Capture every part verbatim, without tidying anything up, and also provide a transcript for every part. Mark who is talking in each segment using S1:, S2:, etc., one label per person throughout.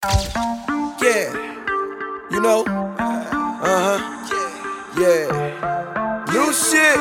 S1: Yeah, you know, uh-huh, yeah, new shit,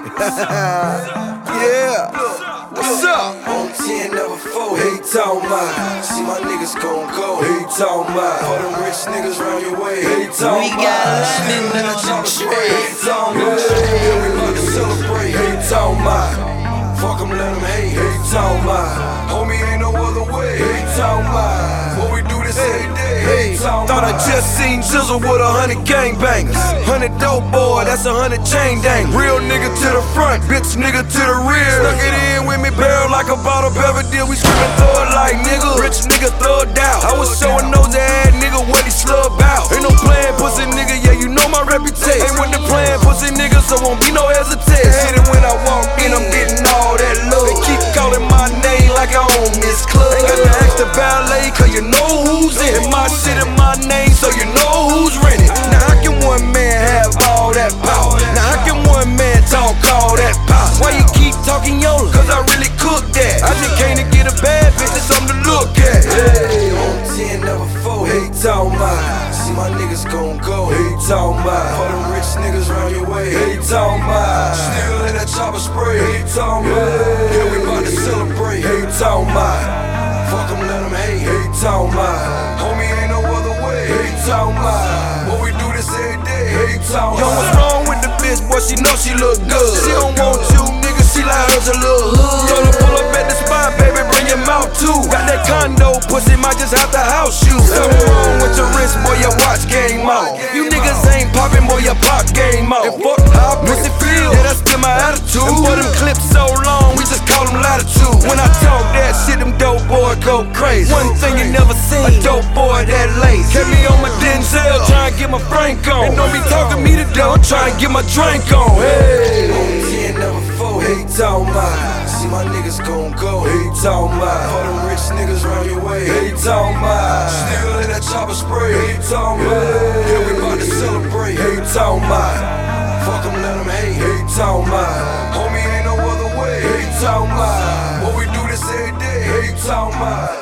S1: yeah, what's up? On ten, never four, hey, talk my, see my niggas gon' go, hey, talk my, all them rich niggas round your way, hey, talk my,
S2: we got
S1: still in the chopper spray, hey, talk my,
S2: yeah.
S1: yeah, we about to celebrate, hey, talk my, fuck em, let em hate, hey, talk my, homie ain't no other way, hey, talk my, what we do this every day, hey, talk my. Thought I just seen Jizzle with a hundred gangbangers, hundred dope boy, that's a hundred chain dang. Real nigga to the front, bitch nigga to the rear. Stuck it in with me, barrel like a bottle Belvedere. We screamin' throw it like nigga, rich nigga throw it down. I was showing those ass nigga what he slub out. Ain't no playin' pussy nigga, yeah you know my reputation. Ain't with the playin' pussy nigga, so won't be no hesitation. Hit it when I walk in, I'm getting all that love. They keep calling my name like I own this club. Ain't got to ask the valet, cause you know who's in it. My shit in my name, so you know who's rented. Now how can one man have all that power? Now how can one man talk all that power? Why you keep talking Yola? Cause I really cook that. I just came to get a bad bitch, it's something to look at. Hey, on ten, never four, hey, talk my, see my niggas gon' go, hey, talk my, all them rich niggas round your way, hey, talk my, still in that chopper spray, hey, talk my, yeah, we bout to celebrate, hey, talk my, fuck em, let em hate, hey, talk my, homie ain't no other way, hey, talk my, what we do this every day, hey, talk my. Yo, what's wrong with the bitch, boy, she know she look good. She don't want you, nigga, she like hers a little hood. Told her pull up at the spot, baby, bring your mouth too. Got that condo, pussy, might just have to house you. Something wrong with your wrist, boy, your watch game out. You niggas ain't poppin', boy, your pop game out. And fuck how pussy feel, yeah, that's still my attitude. And for them clips so long, we just call them latitude. When I talk that shit, them dope boys go crazy. One thing you never seen, a dope boy that lazy. Kept me on my Denzel, trying to get my Frank on. And don't be talking me to death, I'm trying to get my drink on. Hey, on ten, never four, hey, talk my, see my niggas gon' go, hey, talk my, all them rich niggas round your way, hey, talk my, still in that chopper spray, hey, talk my, yeah, we bout to celebrate, hey, talk my, fuck em, let em hate, hey, talk my, homie ain't no other way, hey, talk my, what we do this every day, hey, talk my.